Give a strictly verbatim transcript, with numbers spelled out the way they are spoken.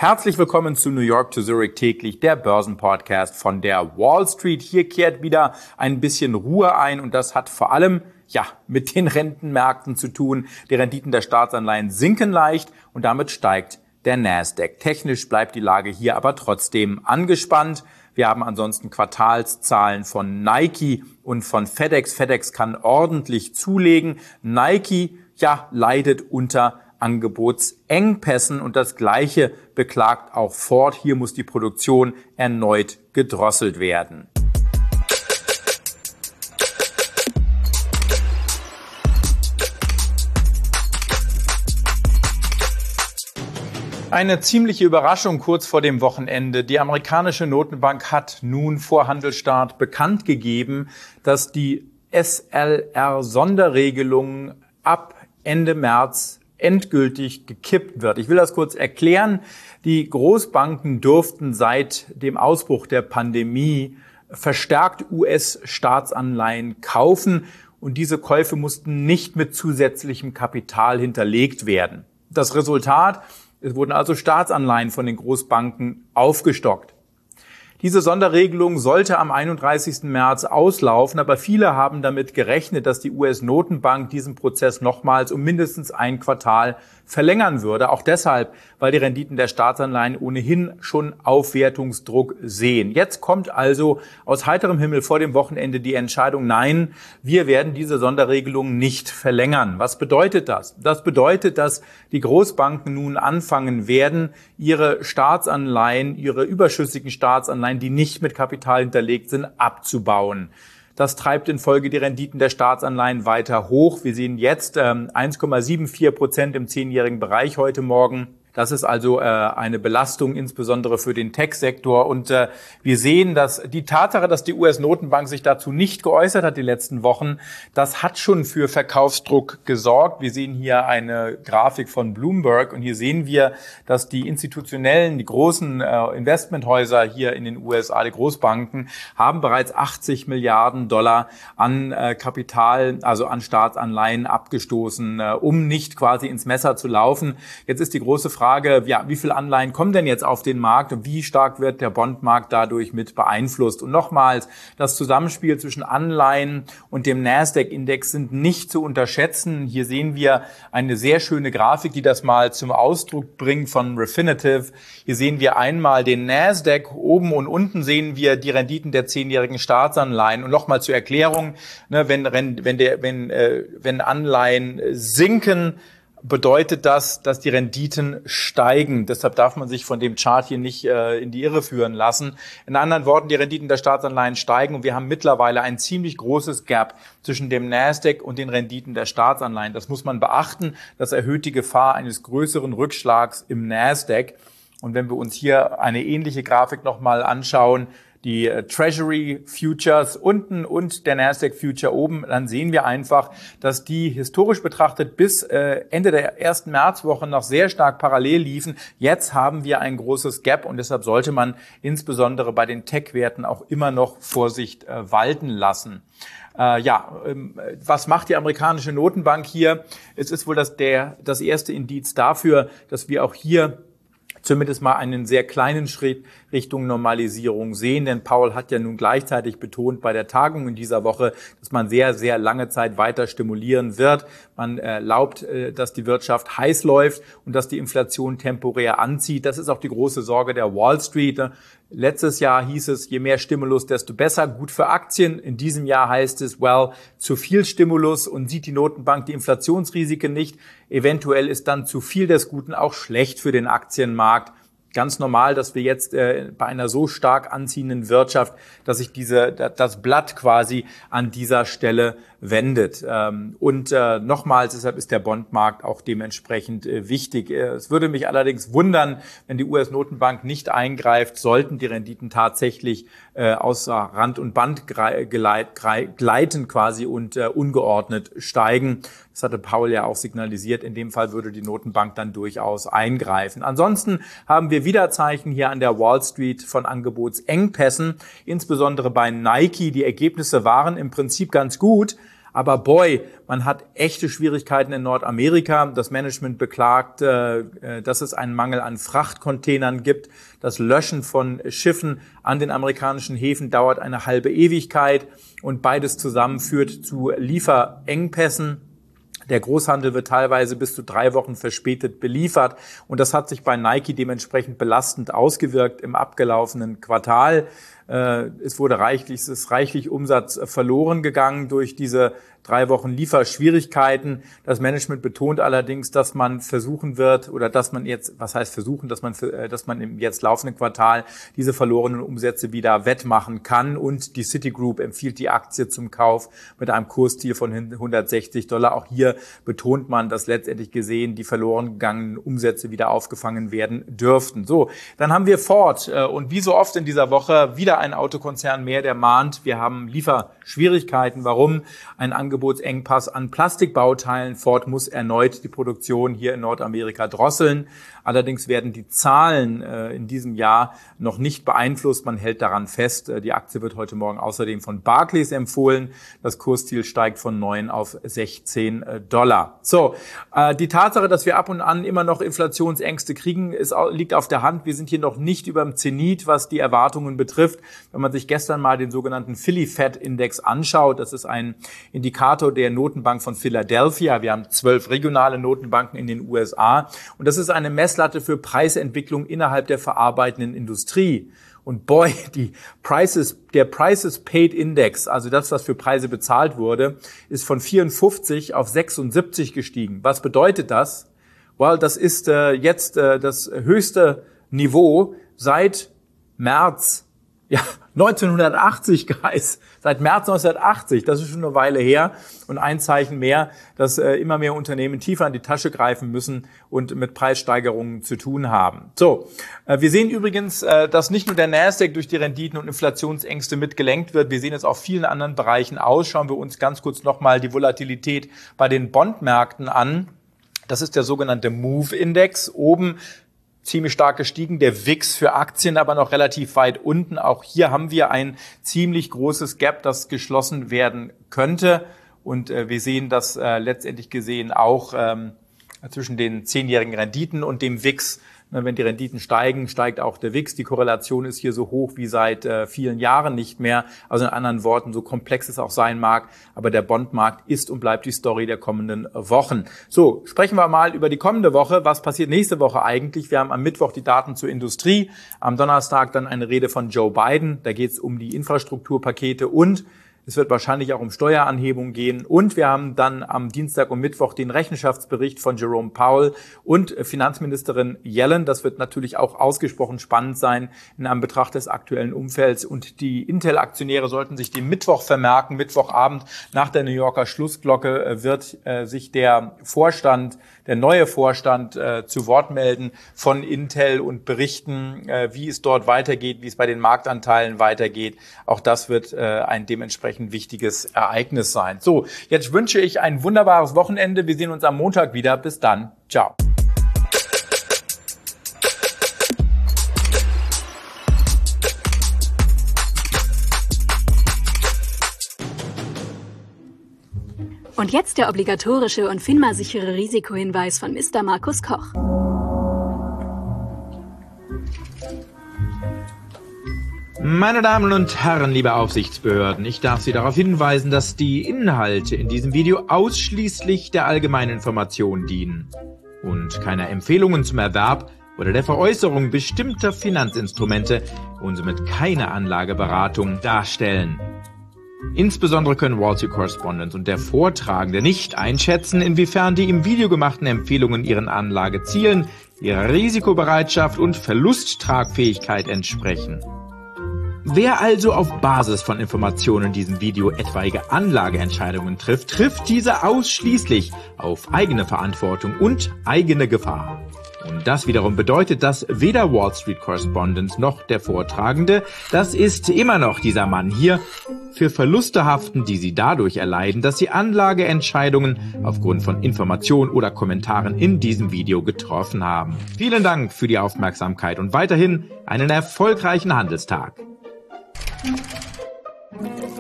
Herzlich willkommen zu New York to Zurich täglich, der Börsenpodcast von der Wall Street. Hier kehrt wieder ein bisschen Ruhe ein und das hat vor allem ja mit den Rentenmärkten zu tun. Die Renditen der Staatsanleihen sinken leicht und damit steigt der Nasdaq. Technisch bleibt die Lage hier aber trotzdem angespannt. Wir haben ansonsten Quartalszahlen von Nike und von FedEx. FedEx kann ordentlich zulegen. Nike ja leidet unter Angebotsengpässen und das Gleiche beklagt auch Ford. Hier muss die Produktion erneut gedrosselt werden. Eine ziemliche Überraschung kurz vor dem Wochenende. Die amerikanische Notenbank hat nun vor Handelsstart bekannt gegeben, dass die S L R-Sonderregelung ab Ende März endgültig gekippt wird. Ich will das kurz erklären. Die Großbanken durften seit dem Ausbruch der Pandemie verstärkt U S-Staatsanleihen kaufen und diese Käufe mussten nicht mit zusätzlichem Kapital hinterlegt werden. Das Resultat: Es wurden also Staatsanleihen von den Großbanken aufgestockt. Diese Sonderregelung sollte am einunddreißigsten März auslaufen, aber viele haben damit gerechnet, dass die U S-Notenbank diesen Prozess nochmals um mindestens ein Quartal verlängern würde. Auch deshalb, weil die Renditen der Staatsanleihen ohnehin schon Aufwertungsdruck sehen. Jetzt kommt also aus heiterem Himmel vor dem Wochenende die Entscheidung: Nein, wir werden diese Sonderregelung nicht verlängern. Was bedeutet das? Das bedeutet, dass die Großbanken nun anfangen werden, ihre Staatsanleihen, ihre überschüssigen Staatsanleihen, die nicht mit Kapital hinterlegt sind, abzubauen. Das treibt in Folge die Renditen der Staatsanleihen weiter hoch. Wir sehen jetzt ähm, eins Komma vierundsiebzig Prozent im zehnjährigen Bereich heute Morgen. Das ist also äh, eine Belastung, insbesondere für den Tech-Sektor. Und äh, wir sehen, dass die Tatsache, dass die U S-Notenbank sich dazu nicht geäußert hat die letzten Wochen, das hat schon für Verkaufsdruck gesorgt. Wir sehen hier eine Grafik von Bloomberg und hier sehen wir, dass die institutionellen, die großen äh, Investmenthäuser hier in den U S A, die Großbanken, haben bereits achtzig Milliarden Dollar an äh, Kapital, also an Staatsanleihen abgestoßen, äh, um nicht quasi ins Messer zu laufen. Jetzt ist die große Frage, Frage, ja, wie viele Anleihen kommen denn jetzt auf den Markt und wie stark wird der Bondmarkt dadurch mit beeinflusst? Und nochmals, das Zusammenspiel zwischen Anleihen und dem Nasdaq-Index sind nicht zu unterschätzen. Hier sehen wir eine sehr schöne Grafik, die das mal zum Ausdruck bringt von Refinitiv. Hier sehen wir einmal den Nasdaq, oben und unten sehen wir die Renditen der zehnjährigen Staatsanleihen. Und nochmal zur Erklärung, ne, wenn, wenn, der, wenn, äh, wenn Anleihen sinken, bedeutet das, dass die Renditen steigen. Deshalb darf man sich von dem Chart hier nicht äh, in die Irre führen lassen. In anderen Worten, die Renditen der Staatsanleihen steigen und wir haben mittlerweile ein ziemlich großes Gap zwischen dem Nasdaq und den Renditen der Staatsanleihen. Das muss man beachten. Das erhöht die Gefahr eines größeren Rückschlags im Nasdaq. Und wenn wir uns hier eine ähnliche Grafik nochmal anschauen, die Treasury Futures unten und der Nasdaq Future oben, dann sehen wir einfach, dass die historisch betrachtet bis äh, Ende der ersten Märzwoche noch sehr stark parallel liefen. Jetzt haben wir ein großes Gap und deshalb sollte man insbesondere bei den Tech-Werten auch immer noch Vorsicht äh, walten lassen. Äh, ja, ähm, was macht die amerikanische Notenbank hier? Es ist wohl das, der, das erste Indiz dafür, dass wir auch hier zumindest mal einen sehr kleinen Schritt Richtung Normalisierung sehen. Denn Powell hat ja nun gleichzeitig betont bei der Tagung in dieser Woche, dass man sehr, sehr lange Zeit weiter stimulieren wird. Man erlaubt, dass die Wirtschaft heiß läuft und dass die Inflation temporär anzieht. Das ist auch die große Sorge der Wall Street. Letztes Jahr hieß es, je mehr Stimulus, desto besser, gut für Aktien. In diesem Jahr heißt es, well, zu viel Stimulus und sieht die Notenbank die Inflationsrisiken nicht. Eventuell ist dann zu viel des Guten auch schlecht für den Aktienmarkt. Ganz normal, dass wir jetzt äh, bei einer so stark anziehenden Wirtschaft, dass sich diese das Blatt quasi an dieser Stelle wendet. Ähm, und äh, nochmals, deshalb ist der Bondmarkt auch dementsprechend äh, wichtig. Äh, es würde mich allerdings wundern, wenn die U S-Notenbank nicht eingreift, sollten die Renditen tatsächlich äh, außer Rand und Band gleit, gleiten quasi und äh, ungeordnet steigen. Das hatte Powell ja auch signalisiert. In dem Fall würde die Notenbank dann durchaus eingreifen. Ansonsten haben wir wieder Zeichen hier an der Wall Street von Angebotsengpässen, insbesondere bei Nike. Die Ergebnisse waren im Prinzip ganz gut, Aber boy, man hat echte Schwierigkeiten in Nordamerika. Das Management beklagt, äh, dass es einen Mangel an Frachtcontainern gibt. Das Löschen von Schiffen an den amerikanischen Häfen dauert eine halbe Ewigkeit und beides zusammen führt zu Lieferengpässen. Der Großhandel wird teilweise bis zu drei Wochen verspätet beliefert und das hat sich bei Nike dementsprechend belastend ausgewirkt im abgelaufenen Quartal. Es wurde reichlich, es ist reichlich Umsatz verloren gegangen durch diese drei Wochen Lieferschwierigkeiten. Das Management betont allerdings, dass man versuchen wird oder dass man jetzt, was heißt versuchen, dass man, dass man im jetzt laufenden Quartal diese verlorenen Umsätze wieder wettmachen kann. Und die Citigroup empfiehlt die Aktie zum Kauf mit einem Kursziel von hundertsechzig Dollar. Auch hier betont man, dass letztendlich gesehen die verloren gegangenen Umsätze wieder aufgefangen werden dürften. So, dann haben wir Ford und wie so oft in dieser Woche wieder ein Autokonzern mehr, der mahnt, wir haben Lieferschwierigkeiten. Warum? Ein Angebotsengpass an Plastikbauteilen. Ford muss erneut die Produktion hier in Nordamerika drosseln. Allerdings werden die Zahlen äh, in diesem Jahr noch nicht beeinflusst. Man hält daran fest. Die Aktie wird heute Morgen außerdem von Barclays empfohlen. Das Kursziel steigt von neun auf sechzehn Dollar. So, äh, die Tatsache, dass wir ab und an immer noch Inflationsängste kriegen, ist, liegt auf der Hand. Wir sind hier noch nicht über dem Zenit, was die Erwartungen betrifft. Wenn man sich gestern mal den sogenannten Philly Fed Index anschaut, das ist ein Indikator der Notenbank von Philadelphia. Wir haben zwölf regionale Notenbanken in den U S A und das ist eine Messlatte für Preisentwicklung innerhalb der verarbeitenden Industrie. Und boy, die Prices, der Prices Paid Index, also das, was für Preise bezahlt wurde, ist von vierundfünfzig auf sechsundsiebzig gestiegen. Was bedeutet das? Well, das ist äh, jetzt äh, das höchste Niveau seit März Ja, neunzehnhundertachtzig, Guys. Seit März neunzehnhundertachtzig. Das ist schon eine Weile her. Und ein Zeichen mehr, dass äh, immer mehr Unternehmen tiefer in die Tasche greifen müssen und mit Preissteigerungen zu tun haben. So, äh, wir sehen übrigens, äh, dass nicht nur der Nasdaq durch die Renditen und Inflationsängste mitgelenkt wird. Wir sehen es auf vielen anderen Bereichen aus. Schauen wir uns ganz kurz nochmal die Volatilität bei den Bondmärkten an. Das ist der sogenannte Move-Index. Oben ziemlich stark gestiegen, der V I X für Aktien aber noch relativ weit unten. Auch hier haben wir ein ziemlich großes Gap, das geschlossen werden könnte. Und äh, wir sehen das äh, letztendlich gesehen auch ähm, zwischen den zehnjährigen Renditen und dem V I X. Wenn die Renditen steigen, steigt auch der V I X. Die Korrelation ist hier so hoch wie seit äh, vielen Jahren nicht mehr. Also in anderen Worten, so komplex es auch sein mag, aber der Bondmarkt ist und bleibt die Story der kommenden Wochen. So, sprechen wir mal über die kommende Woche. Was passiert nächste Woche eigentlich? Wir haben am Mittwoch die Daten zur Industrie, am Donnerstag dann eine Rede von Joe Biden. Da geht es um die Infrastrukturpakete und es wird wahrscheinlich auch um Steueranhebung gehen. Und wir haben dann am Dienstag und Mittwoch den Rechenschaftsbericht von Jerome Powell und Finanzministerin Yellen. Das wird natürlich auch ausgesprochen spannend sein in Anbetracht des aktuellen Umfelds. Und die Intel-Aktionäre sollten sich den Mittwoch vermerken. Mittwochabend nach der New Yorker Schlussglocke wird äh, sich der Vorstand, der neue Vorstand äh, zu Wort melden von Intel und berichten, äh, wie es dort weitergeht, wie es bei den Marktanteilen weitergeht. Auch das wird äh, ein dementsprechend ein wichtiges Ereignis sein. So, jetzt wünsche ich ein wunderbares Wochenende. Wir sehen uns am Montag wieder. Bis dann. Ciao. Und jetzt der obligatorische und FINMA-sichere Risikohinweis von Mister Markus Koch. Meine Damen und Herren, liebe Aufsichtsbehörden, ich darf Sie darauf hinweisen, dass die Inhalte in diesem Video ausschließlich der allgemeinen Information dienen und keine Empfehlungen zum Erwerb oder der Veräußerung bestimmter Finanzinstrumente und somit keine Anlageberatung darstellen. Insbesondere können Wall Street Correspondent und der Vortragende nicht einschätzen, inwiefern die im Video gemachten Empfehlungen ihren Anlagezielen, ihrer Risikobereitschaft und Verlusttragfähigkeit entsprechen. Wer also auf Basis von Informationen in diesem Video etwaige Anlageentscheidungen trifft, trifft diese ausschließlich auf eigene Verantwortung und eigene Gefahr. Und das wiederum bedeutet, dass weder Wall Street Correspondent noch der Vortragende, das ist immer noch dieser Mann hier, für Verluste haften, die sie dadurch erleiden, dass sie Anlageentscheidungen aufgrund von Informationen oder Kommentaren in diesem Video getroffen haben. Vielen Dank für die Aufmerksamkeit und weiterhin einen erfolgreichen Handelstag.